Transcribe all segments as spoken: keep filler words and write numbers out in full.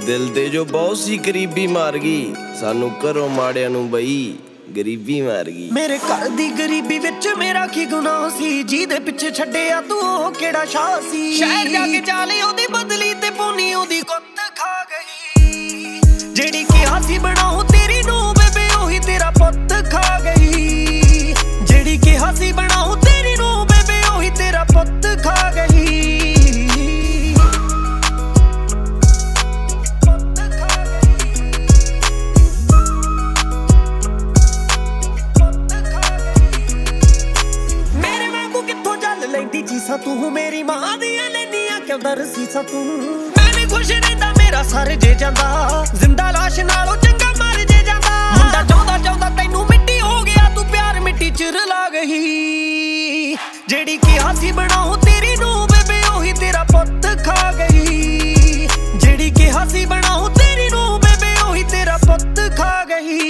दिल ते जो बहुत सी गरीबी मार गई सानू घरों माड़िया नू बई गरीबी मार गई। मेरे घर दी गरीबी विच मेरा की गुनाह सी, जिहदे पिछे छड्डिया तू ओह केड़ा शाह सी। शहर जाके चाले ओदी बदली ते पोनी ओदी कुत्त खा गई, जेड़ी किहा सी बनाऊं तेरी नू बेबे ओही तेरा पुत्त खा गई, जेड़ी किहा सी बनाऊं तेरी नू बेबे ओही तेरा पुत्त खा गई। जीसा तू मेरी मां दियां लैनियां क्यों दरसीसा तू, मैं नहीं खुश रहंदा मेरा सर जे जांदा, जिंदा लाश नालों चंगा मर जे जांदा। मुंडा चाहुंदा चाहुंदा तैनू मिट्टी हो गया, तू प्यार मिट्टी च रला गई, जेड़ी किहा सी बनाऊं तेरी नू बेबे ओही तेरा पुत्त खा गई, जेड़ी किहा सी बनाऊं तेरी नू बेबे ओही तेरा पुत्त खा गई।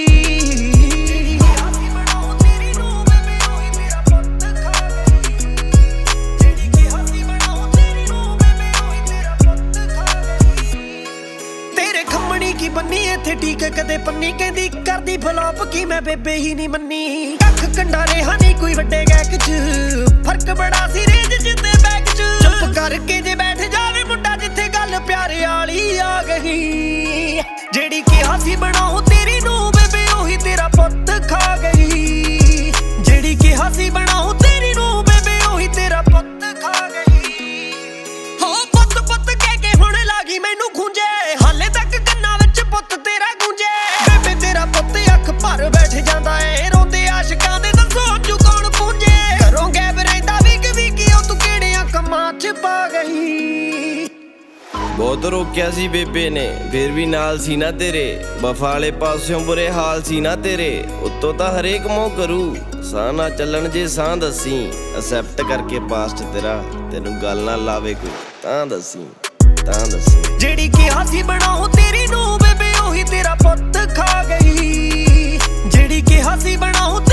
की बन्नी इत्थे ठीक कदे पन्नी कहंदी करदी फ्लॉप की मैं बेबे ही नहीं मन्नी, कख कंडा रेहा नहीं कोई वड्डे गैक च, फर्क बड़ा सी रेंज च ते बैक च। चुप करके जे बैठ जावे मुंडा जिथे गल प्यारे वाली आ गई, जेड़ी किहा सी बनाऊं तेरी नू बेबे ओही तेरा पुत्त खा गई, जेड़ी किहा सी बनाऊं तेरी नू बेबे ओही तेरा पुत्त खा गई। हो पुत्त पुत्त कह के हुण लागी मैनू खूंजे, हाले तक पुत्त तेरा गूंजे, बेबे तेरा पुत्त अख भर बैठ जांदा ऐ, रोंदे आशिकां दे दसो जू कौन पूंजे, घरों गैब रहिंदा विक विकी ओ तू किहड़ियां कम्मां च पा गई। बहुत रोकिया सी बेबे ने फिर भी नाल सी ना तेरे, वफा वाले पासों बुरे हाल सी ना तेरे, उत्तों तां हरेक मोह करू साह ना चलन जे साह दसी, एक्सेप्ट करके पास्ट तेरा तेनू गल ना लावे कोई तां दसी तां दसी, जेड़ी किहा सी बनाऊं तेरी नू बेबे ओही तेरा पुत्त खा गई, जेड़ी किहा सी बनाऊं